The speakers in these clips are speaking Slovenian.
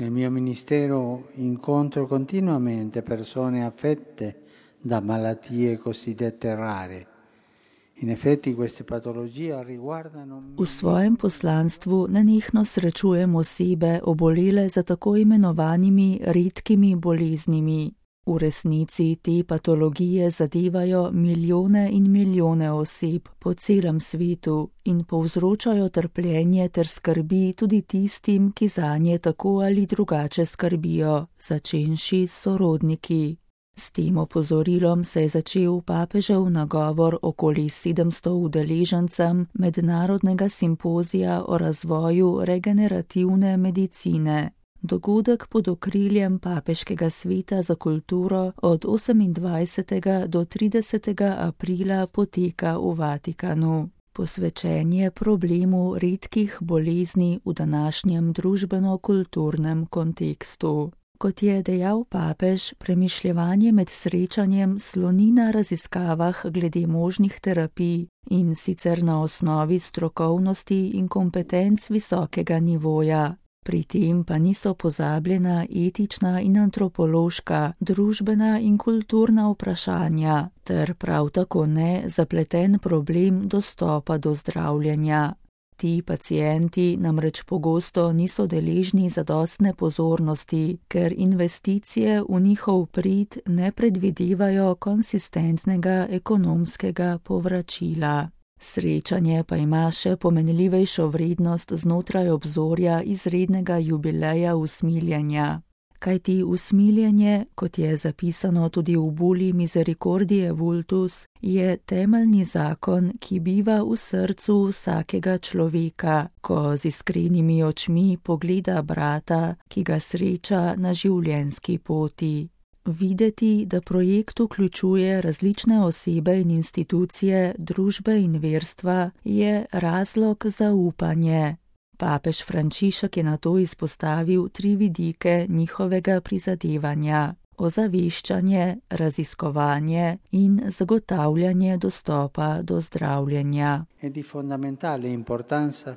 Nel mio ministero incontro continuamente persone affette da malattie cosiddette rare. In effetti queste patologie riguardano V svojem poslanstvu nenehno srečujem osebe obolele za tako imenovanimi redkimi boleznimi. V resnici te patologije zadevajo milijone in milijone oseb po celem svetu in povzročajo trpljenje ter skrbi tudi tistim, ki zanje tako ali drugače skrbijo, začenši s sorodniki. S tem opozorilom se je začel papežev nagovor okoli 700 udeležencem mednarodnega simpozija o razvoju regenerativne medicine. Dogodek pod okriljem Papeškega sveta za kulturo od 28. do 30. aprila poteka v Vatikanu. Posvečen je problemu redkih bolezni v današnjem družbeno-kulturnem kontekstu. Kot je dejal papež, premišljevanje med srečanjem sloni na raziskavah glede možnih terapij in sicer na osnovi strokovnosti in kompetenc visokega nivoja. Pri tem pa niso pozabljena etična in antropološka, družbena in kulturna vprašanja, ter prav tako ne zapleten problem dostopa do zdravljenja. Ti pacienti namreč pogosto niso deležni zadostne pozornosti, ker investicije v njihov prid ne predvidevajo konsistentnega ekonomskega povračila. Srečanje pa ima še pomenljivejšo vrednost znotraj obzorja izrednega jubileja usmiljenja. Kajti usmiljenje, kot je zapisano tudi v buli Misericordiae Vultus, je temeljni zakon, ki biva v srcu vsakega človeka, ko z iskrenimi očmi pogleda brata, ki ga sreča na življenjski poti. Videti, da projekt vključuje različne osebe in institucije, družbe in verstva, je razlog za upanje. Papež Frančišek je nato izpostavil 3 vidike njihovega prizadevanja: ozaveščanje, raziskovanje in zagotavljanje dostopa do zdravljenja. È di fondamentale importanza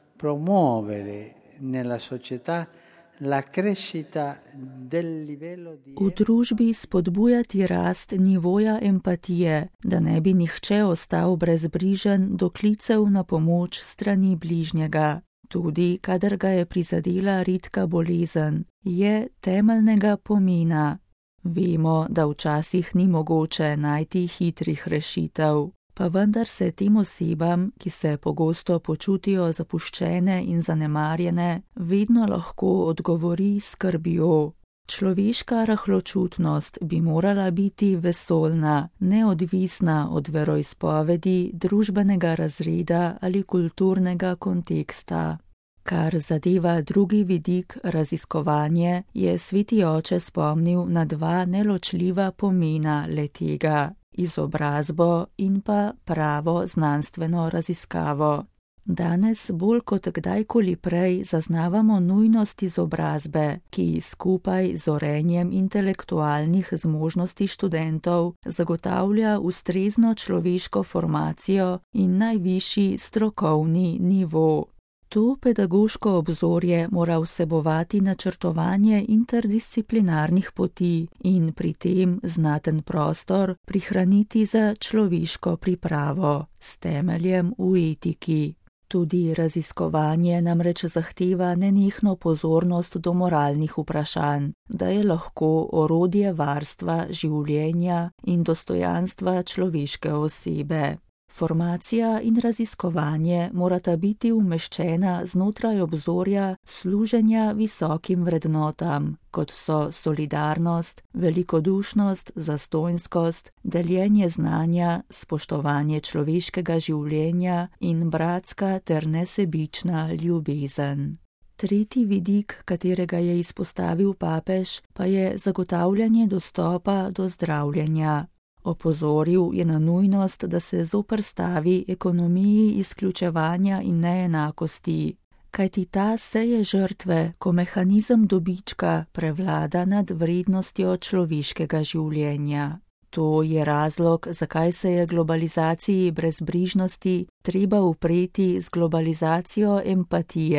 promuovere nella società la crescita del livello di... V družbi spodbujati rast nivoja empatije, da ne bi nihče ostal brezbrižen do klicev na pomoč strani bližnjega. Tudi kadar ga je prizadela redka bolezen, je temeljnega pomena. Vemo, da včasih ni mogoče najti hitrih rešitev, pa vendar se tem osebam, ki se pogosto počutijo zapuščene in zanemarjene, vedno lahko odgovori s skrbjo. Človeška rahločutnost bi morala biti vesoljna, neodvisna od veroizpovedi, družbenega razreda ali kulturnega konteksta. Kar zadeva drugi vidik, raziskovanje, je sveti oče spomnil na 2 neločljiva pomena le-tega: izobrazbo in pa pravo znanstveno raziskavo. Danes bolj kot kdajkoli prej zaznavamo nujnost izobrazbe, ki skupaj z orenjem intelektualnih zmožnosti študentov zagotavlja ustrezno človeško formacijo in najvišji strokovni nivo. To pedagoško obzorje mora vsebovati načrtovanje interdisciplinarnih poti in pri tem znaten prostor prihraniti za človeško pripravo s temeljem v etiki. Tudi raziskovanje namreč zahteva nenehno pozornost do moralnih vprašanj, da je lahko orodje varstva življenja in dostojanstva človeške osebe. Formacija in raziskovanje morata biti umeščena znotraj obzorja služenja visokim vrednotam, kot so solidarnost, velikodušnost, zastojnskost, deljenje znanja, spoštovanje človeškega življenja in bratska ter nesebična ljubezen. Tretji vidik, katerega je izpostavil papež, pa je zagotavljanje dostopa do zdravljenja. Opozoril je na nujnost, da se zoperstavi ekonomiji izključevanja in neenakosti, kajti ta seje žrtve, ko mehanizem dobička prevlada nad vrednostjo človeškega življenja. To je razlog, zakaj se je globalizaciji brezbrižnosti treba upreti z globalizacijo empatije.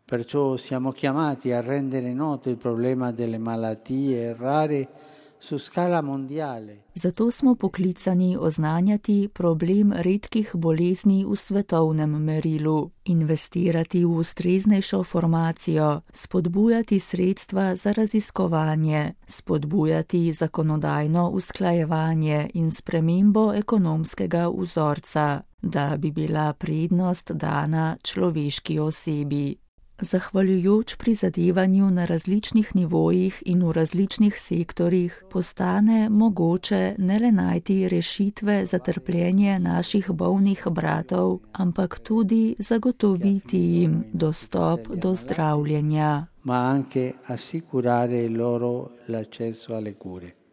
Perciò siamo chiamati a rendere noto il problema delle malattie rare su scala mondiale. Zato smo poklicani oznanjati problem redkih bolezni v svetovnem merilu, investirati v ustreznejšo formacijo, spodbujati sredstva za raziskovanje, spodbujati zakonodajno usklajevanje in spremembo ekonomskega vzorca, da bi bila prednost dana človeški osebi. Zahvaljujoč prizadevanju na različnih nivojih in v različnih sektorjih postane mogoče ne le najti rešitve za trpljenje naših bolnih bratov, ampak tudi zagotoviti jim dostop do zdravljenja. Ma anche assicurare loro l'accesso alle cure.